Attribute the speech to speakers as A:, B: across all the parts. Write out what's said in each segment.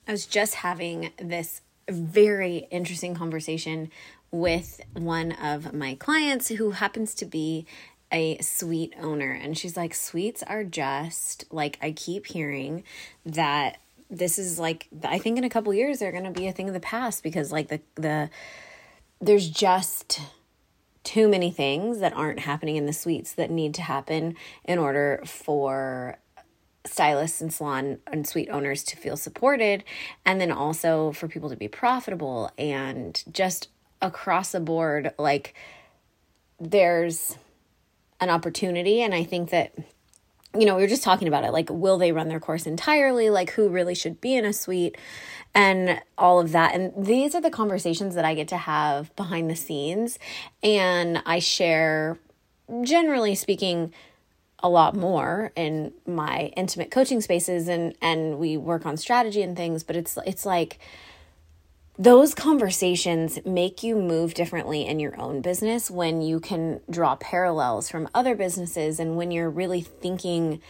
A: I was just having this very interesting conversation with one of my clients who happens to be a suite owner. And she's like, suites are just like, I keep hearing that this is like, I think in a couple years, they're going to be a thing of the past because like there's just too many things that aren't happening in the suites that need to happen in order for stylists and salon and suite owners to feel supported, and then also for people to be profitable. And just across the board, like there's an opportunity. And I think that, we were just talking about it, like, will they run their course entirely? Like, who really should be in a suite and all of that. And these are the conversations that I get to have behind the scenes. And I share, generally speaking, a lot more in my intimate coaching spaces, and we work on strategy and things, but it's like those conversations make you move differently in your own business when you can draw parallels from other businesses and when you're really thinking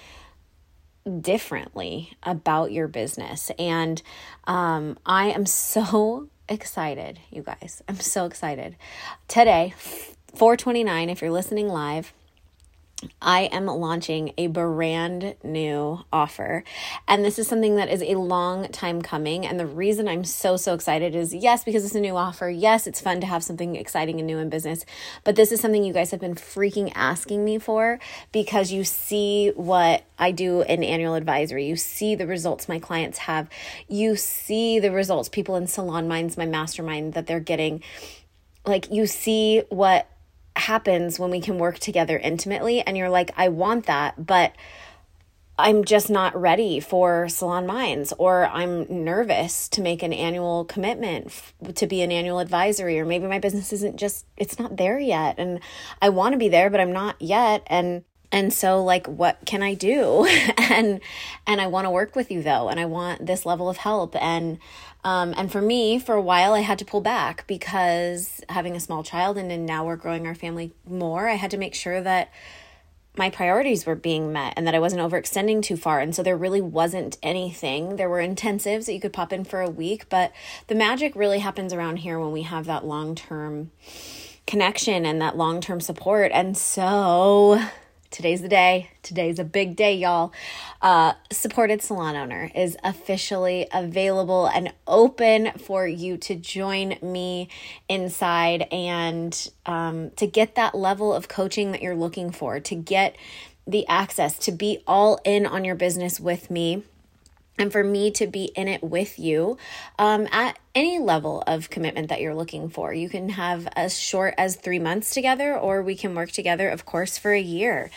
A: differently about your business. And I am so excited, you guys. I'm so excited. Today, 4/29, if you're listening live, I am launching a brand new offer. And this is something that is a long time coming. And the reason I'm so excited is, yes, because it's a new offer. Yes, it's fun to have something exciting and new in business. But this is something you guys have been freaking asking me for, because you see what I do in annual advisory. You see the results my clients have. You see the results people in Salon Minds, my mastermind, that they're getting. Like, you see what happens when we can work together intimately, and you're like, I want that, but I'm just not ready for Salon Minds, or I'm nervous to make an annual commitment to be an annual advisory, or maybe my business it's not there yet, and I want to be there, but I'm not yet. And so, like, what can I do? and I want to work with you though, and I want this level of help. And for me, for a while, I had to pull back because having a small child, and then now we're growing our family more, I had to make sure that my priorities were being met and that I wasn't overextending too far. And so there really wasn't anything. There were intensives that you could pop in for a week, but the magic really happens around here when we have that long-term connection and that long-term support. And so today's the day. Today's a big day, y'all. Supported Salon Owner is officially available and open for you to join me inside, and to get that level of coaching that you're looking for, to get the access to be all in on your business with me, and for me to be in it with you at any level of commitment that you're looking for. You can have as short as 3 months together, or we can work together, of course, for a year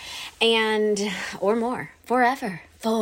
A: or more, forever.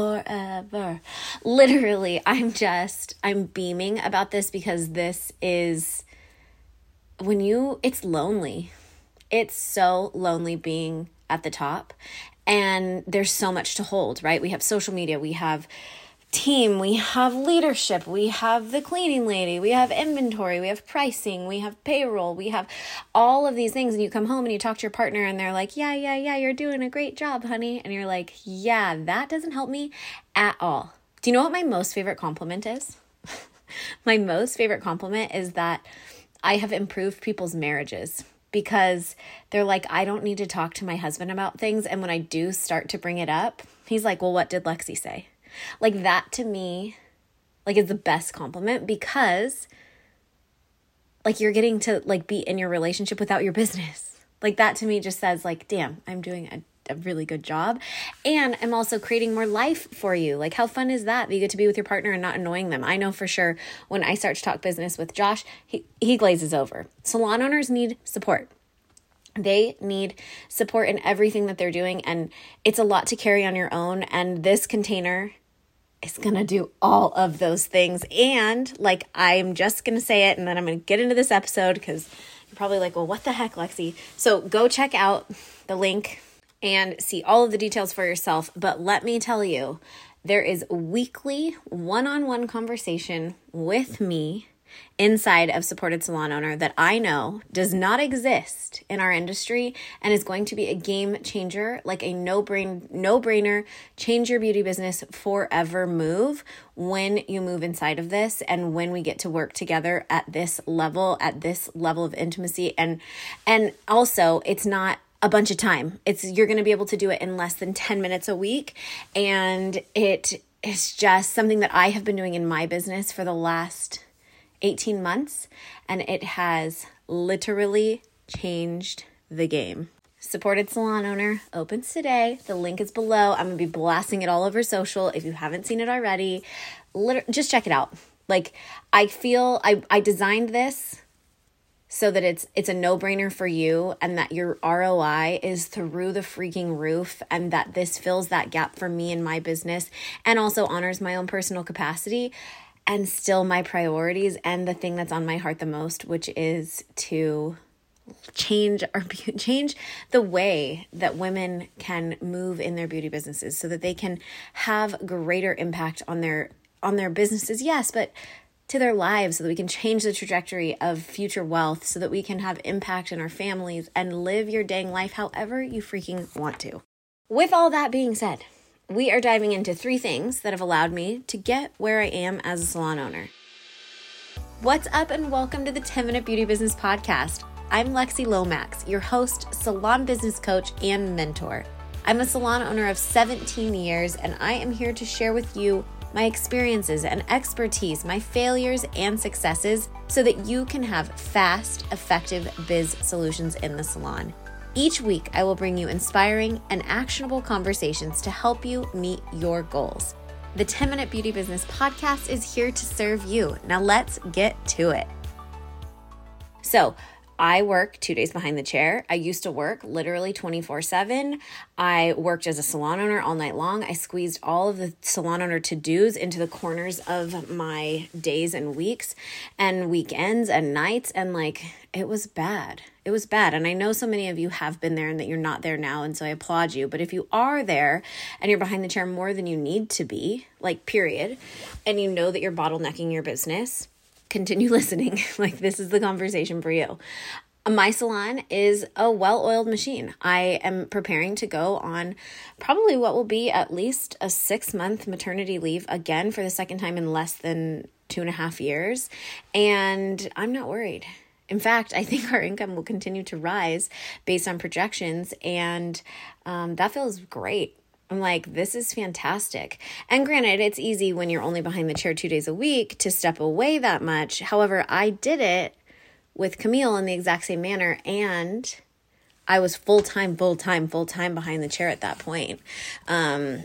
A: Literally, I'm beaming about this, because this is it's lonely. It's so lonely being at the top, and there's so much to hold, right? We have social media, we have team, we have leadership, we have the cleaning lady, we have inventory, we have pricing, we have payroll, we have all of these things. And you come home and you talk to your partner and they're like, yeah, you're doing a great job, honey. And you're like, yeah, that doesn't help me at all. Do you know what my most favorite compliment is? My most favorite compliment is that I have improved people's marriages, because they're like, I don't need to talk to my husband about things. And when I do start to bring it up, he's like, well, what did Lexi say? Like, that to me, like, is the best compliment, because like, you're getting to like be in your relationship without your business. Like, that to me just says like, damn, I'm doing a really good job. And I'm also creating more life for you. Like, how fun is that you get to be with your partner and not annoying them? I know for sure when I start to talk business with Josh, he glazes over. Salon owners need support. They need support in everything that they're doing. And it's a lot to carry on your own. And this container is going to do all of those things. And like, I'm just going to say it, and then I'm going to get into this episode, because you're probably like, well, what the heck, Lexi? So go check out the link and see all of the details for yourself. But let me tell you, there is weekly one-on-one conversation with me inside of Supported Salon Owner that I know does not exist in our industry and is going to be a game changer, like a no-brainer, change your beauty business forever move when you move inside of this and when we get to work together at this level of intimacy. And also, it's not a bunch of time. You're going to be able to do it in less than 10 minutes a week. And it is just something that I have been doing in my business for the last 18 months, and it has literally changed the game. Supported Salon Owner opens today. The link is below. I'm going to be blasting it all over social. If you haven't seen it already, just check it out. Like, I feel I designed this so that it's a no-brainer for you, and that your ROI is through the freaking roof, and that this fills that gap for me in my business and also honors my own personal capacity and still my priorities and the thing that's on my heart the most, which is to change the way that women can move in their beauty businesses so that they can have greater impact on their businesses, yes, but to their lives, so that we can change the trajectory of future wealth, so that we can have impact in our families and live your dang life however you freaking want to. With all that being said, we are diving into 3 things that have allowed me to get where I am as a salon owner. What's up, and welcome to the 10-Minute Beauty Business Podcast. I'm Lexi Lomax, your host, salon business coach, and mentor. I'm a salon owner of 17 years, and I am here to share with you my experiences and expertise, my failures and successes, so that you can have fast, effective biz solutions in the salon. Each week, I will bring you inspiring and actionable conversations to help you meet your goals. The 10-Minute Beauty Business Podcast is here to serve you. Now let's get to it. So, I work 2 days behind the chair. I used to work literally 24/7. I worked as a salon owner all night long. I squeezed all of the salon owner to-dos into the corners of my days and weeks and weekends and nights. And it was bad. It was bad. And I know so many of you have been there and that you're not there now. And so I applaud you. But if you are there and you're behind the chair more than you need to be, period, and you know that you're bottlenecking your business, continue listening. This is the conversation for you. My salon is a well-oiled machine. I am preparing to go on probably what will be at least a 6-month maternity leave again for the second time in less than 2.5 years. And I'm not worried. In fact, I think our income will continue to rise based on projections. And that feels great. I'm like, this is fantastic. And granted, it's easy when you're only behind the chair 2 days a week to step away that much. However, I did it with Camille in the exact same manner. And I was full-time behind the chair at that point. And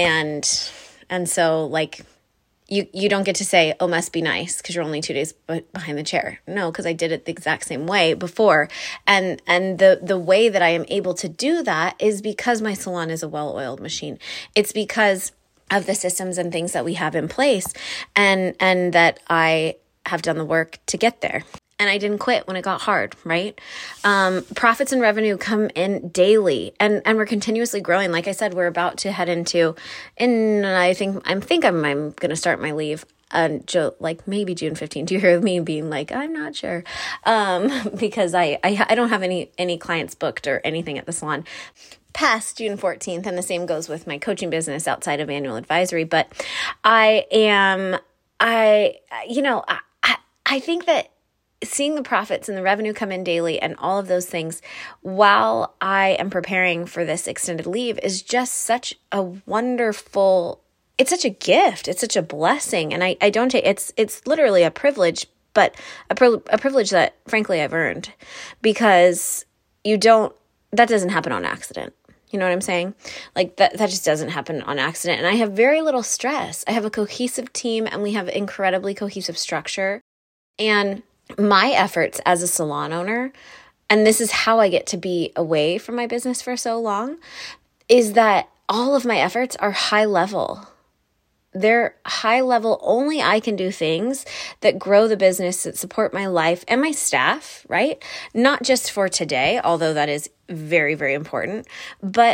A: so you don't get to say, oh, must be nice because you're only 2 days behind the chair. No, because I did it the exact same way before. And the way that I am able to do that is because my salon is a well-oiled machine. It's because of the systems and things that we have in place and that I have done the work to get there. And I didn't quit when it got hard, right? Profits and revenue come in daily, and we're continuously growing. Like I said, we're about to head into, and I think I'm going to start my leave maybe June 15th. Do you hear me being like, I'm not sure, because I don't have any clients booked or anything at the salon past June 14th, and the same goes with my coaching business outside of annual advisory. But I think that seeing the profits and the revenue come in daily and all of those things while I am preparing for this extended leave is just such a wonderful, it's such a gift. It's such a blessing. And I don't take, it's literally a privilege, but a privilege that frankly I've earned, because that doesn't happen on accident. You know what I'm saying? That just doesn't happen on accident. And I have very little stress. I have a cohesive team and we have incredibly cohesive structure. And my efforts as a salon owner, and this is how I get to be away from my business for so long, is that all of my efforts are high level. They're high level. Only I can do things that grow the business, that support my life and my staff, right? Not just for today, although that is very, very important, but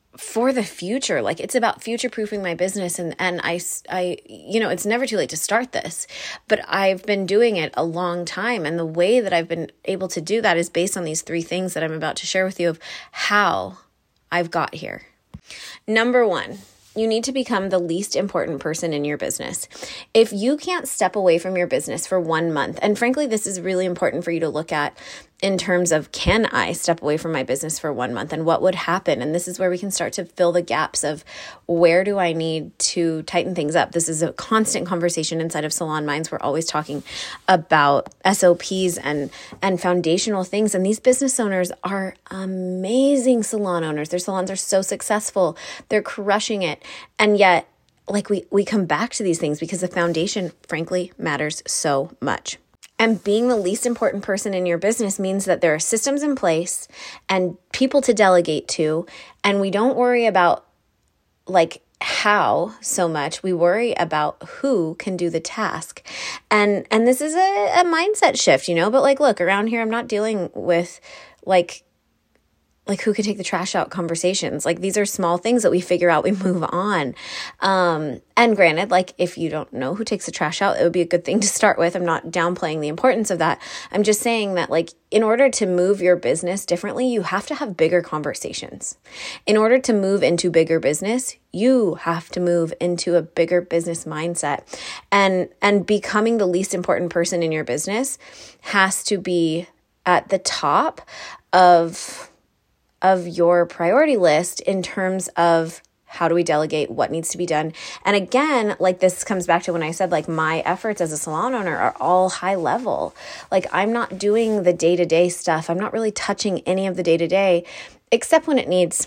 A: for the future. Like, it's about future-proofing my business. And I, it's never too late to start this, but I've been doing it a long time. And the way that I've been able to do that is based on these 3 things that I'm about to share with you of how I've got here. Number 1, you need to become the least important person in your business. If you can't step away from your business for 1 month, and frankly, this is really important for you to look at in terms of, can I step away from my business for 1 month and what would happen? And this is where we can start to fill the gaps of where do I need to tighten things up? This is a constant conversation inside of Salon Minds. We're always talking about SOPs and foundational things. And these business owners are amazing salon owners. Their salons are so successful. They're crushing it. And yet, like, we come back to these things because the foundation, frankly, matters so much. And being the least important person in your business means that there are systems in place and people to delegate to. And we don't worry about like how so much. We worry about who can do the task. And this is a mindset shift, but like, look, around here, I'm not dealing with like who could take the trash out conversations. Like, these are small things that we figure out, we move on. And granted, like, if you don't know who takes the trash out, it would be a good thing to start with. I'm not downplaying the importance of that. I'm just saying that, like, in order to move your business differently, you have to have bigger conversations. In order to move into bigger business, you have to move into a bigger business mindset. And becoming the least important person in your business has to be at the top of your priority list in terms of how do we delegate, what needs to be done. And again, like, this comes back to when I said, like, my efforts as a salon owner are all high level. Like, I'm not doing the day-to-day stuff. I'm not really touching any of the day-to-day, except when it needs,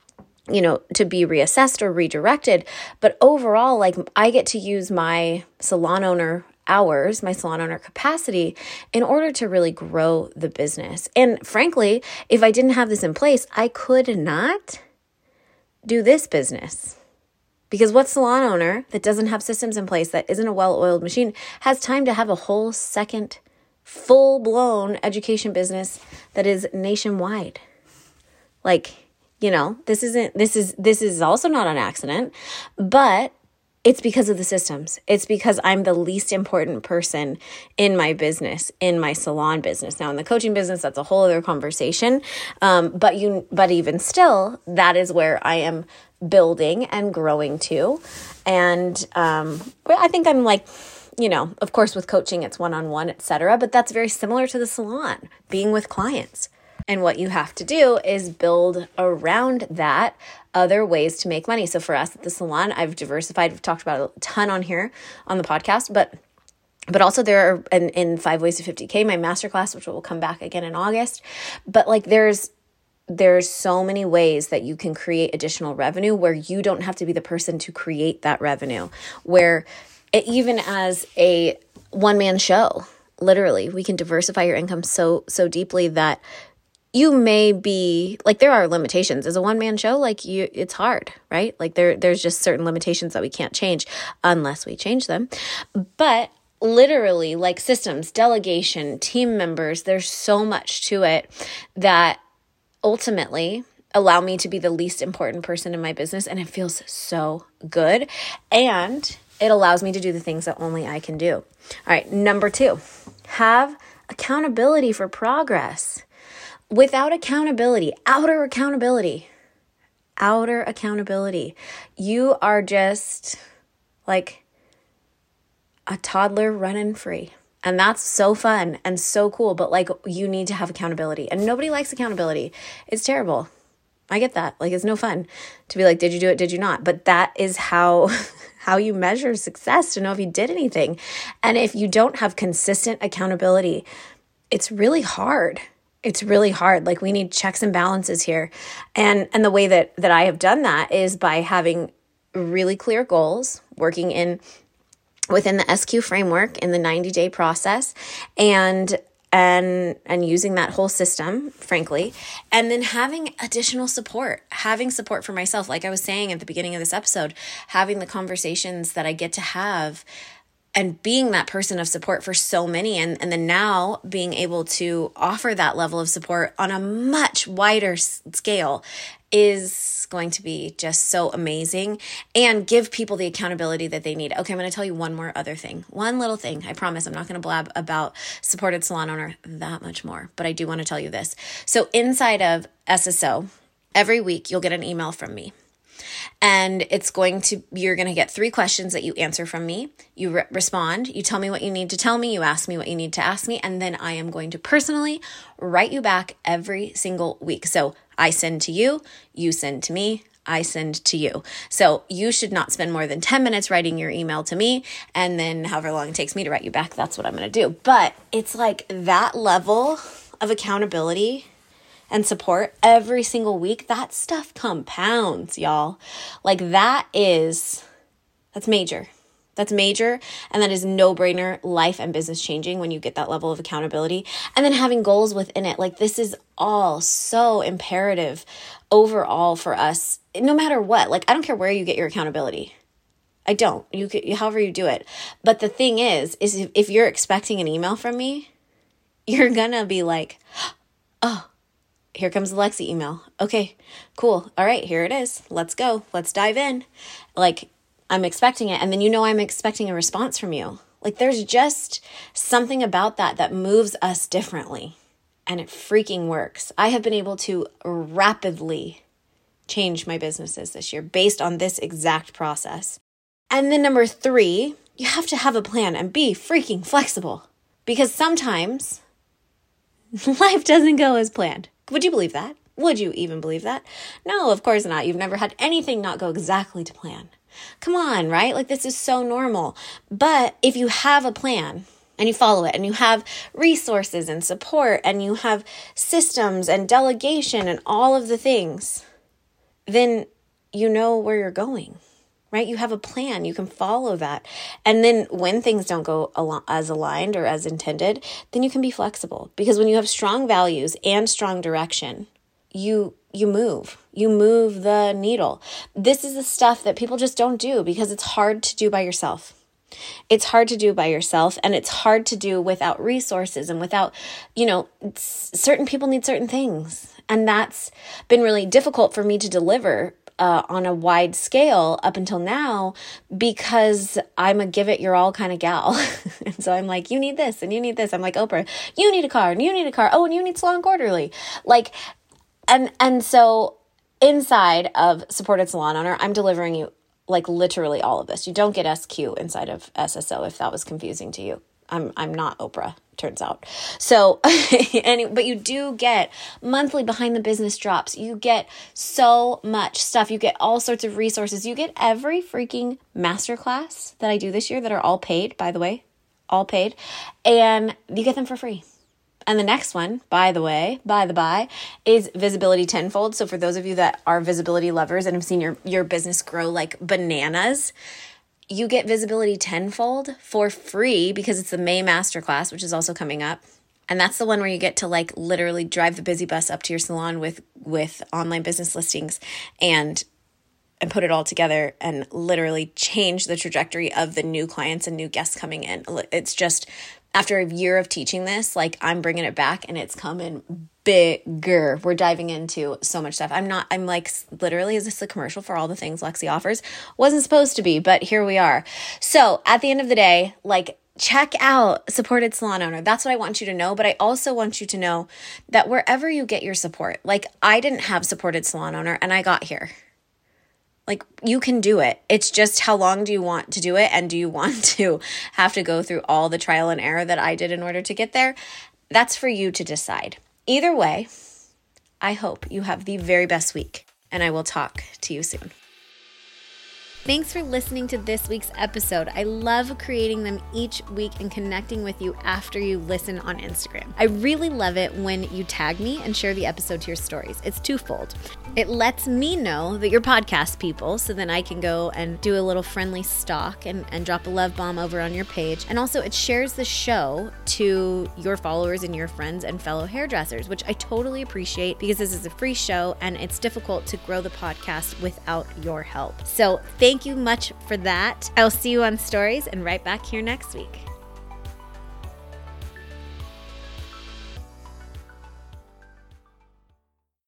A: to be reassessed or redirected. But overall, like, I get to use my salon owner hours, my salon owner capacity, in order to really grow the business. And frankly, if I didn't have this in place, I could not do this business. Because what salon owner that doesn't have systems in place, that isn't a well-oiled machine, has time to have a whole second full-blown education business that is nationwide? Like, this is also not an accident, but it's because of the systems. It's because I'm the least important person in my business, in my salon business. Now, in the coaching business, that's a whole other conversation. But even still, that is where I am building and growing to. And I think I'm like, of course, with coaching, it's one-on-one, etc. But that's very similar to the salon, being with clients. And what you have to do is build around that other ways to make money. So for us at the salon, I've diversified. We've talked about a ton on here on the podcast, but also there are in 5 Ways to 50K, my masterclass, which will come back again in August. But like, there's so many ways that you can create additional revenue where you don't have to be the person to create that revenue, where even as a one-man show, literally, we can diversify your income so deeply that you may be like, there are limitations as a one-man show. Like, it's hard, right? Like, there's just certain limitations that we can't change unless we change them. But literally, like, systems, delegation, team members, there's so much to it that ultimately allow me to be the least important person in my business. And it feels so good. And it allows me to do the things that only I can do. All right. Number 2, have accountability for progress. Without accountability, outer accountability, you are just like a toddler running free. And that's so fun and so cool. But like, you need to have accountability, and nobody likes accountability. It's terrible. I get that. Like, it's no fun to be like, did you do it? Did you not? But that is how you measure success, to know if you did anything. And if you don't have consistent accountability, it's really hard. It's really hard. Like, we need checks and balances here. And the way that I have done that is by having really clear goals, working within the SQ framework in the 90-day process, and using that whole system, frankly, and then having additional support, having support for myself. Like I was saying at the beginning of this episode, having the conversations that I get to have and being that person of support for so many. And then now being able to offer that level of support on a much wider scale is going to be just so amazing and give people the accountability that they need. Okay, I'm going to tell you one more other thing. One little thing. I promise I'm not going to blab about Supported Salon Owner that much more, but I do want to tell you this. So inside of SSO, every week you'll get an email from me. And you're going to get 3 questions that you answer from me. You respond, you tell me what you need to tell me, you ask me what you need to ask me, and then I am going to personally write you back every single week. So I send to you, you send to me, I send to you. So you should not spend more than 10 minutes writing your email to me, and then however long it takes me to write you back, that's what I'm going to do. But it's like that level of accountability and support every single week, that stuff compounds, y'all. Like that's major. That's major. And that is no-brainer life and business changing when you get that level of accountability. And then having goals within it. Like this is all so imperative overall for us, no matter what. Like I don't care where you get your accountability. I don't. You could, however you do it. But the thing is if you're expecting an email from me, you're gonna be like, oh, here comes the Lexi email. Okay, cool. All right, here it is. Let's go. Let's dive in. Like, I'm expecting it. And then I'm expecting a response from you. Like, there's just something about that moves us differently. And it freaking works. I have been able to rapidly change my businesses this year based on this exact process. And then number 3, you have to have a plan and be freaking flexible. Because sometimes life doesn't go as planned. Would you believe that? Would you even believe that? No, of course not. You've never had anything not go exactly to plan. Come on, right? Like this is so normal. But if you have a plan and you follow it and you have resources and support and you have systems and delegation and all of the things, then you know where you're going, right? You have a plan. You can follow that. And then when things don't go as aligned or as intended, then you can be flexible. Because when you have strong values and strong direction, you move the needle. This is the stuff that people just don't do because it's hard to do by yourself. It's hard to do by yourself, and it's hard to do without resources and without, certain people need certain things. And that's been really difficult for me to deliver on a wide scale up until now because I'm a give it your all kind of gal. And so I'm like, you need this and you need this. I'm like, Oprah, you need a car and you need a car. Oh, and you need Salon Quarterly. Like, and so inside of Supported Salon Owner, I'm delivering you like literally all of this. You don't get SQ inside of SSO if that was confusing to you. I'm not Oprah, turns out. So, but you do get monthly behind the business drops. You get so much stuff. You get all sorts of resources. You get every freaking masterclass that I do this year that are all paid, by the way, all paid. And you get them for free. And the next one, by the by, is Visibility Tenfold. So for those of you that are visibility lovers and have seen your business grow like bananas, you get Visibility Tenfold for free because it's the May Masterclass, which is also coming up. And that's the one where you get to like literally drive the busy bus up to your salon with online business listings and put it all together and literally change the trajectory of the new clients and new guests coming in. It's just, after a year of teaching this, like I'm bringing it back and it's coming bigger. We're diving into so much stuff. I'm like, literally, is this a commercial for all the things Lexi offers? Wasn't supposed to be, but here we are. So at the end of the day, like, check out Supported Salon Owner. That's what I want you to know. But I also want you to know that wherever you get your support, like I didn't have Supported Salon Owner and I got here. Like, you can do it. It's just how long do you want to do it? And do you want to have to go through all the trial and error that I did in order to get there? That's for you to decide. Either way, I hope you have the very best week, and I will talk to you soon. Thanks for listening to this week's episode. I love creating them each week and connecting with you after you listen on Instagram. I really love it when you tag me and share the episode to your stories. It's twofold. It lets me know that you're podcast people, so then I can go and do a little friendly stalk and drop a love bomb over on your page. And also it shares the show to your followers and your friends and fellow hairdressers, which I totally appreciate because this is a free show and it's difficult to grow the podcast without your help. So thank you much for that. I'll see you on stories and right back here next week.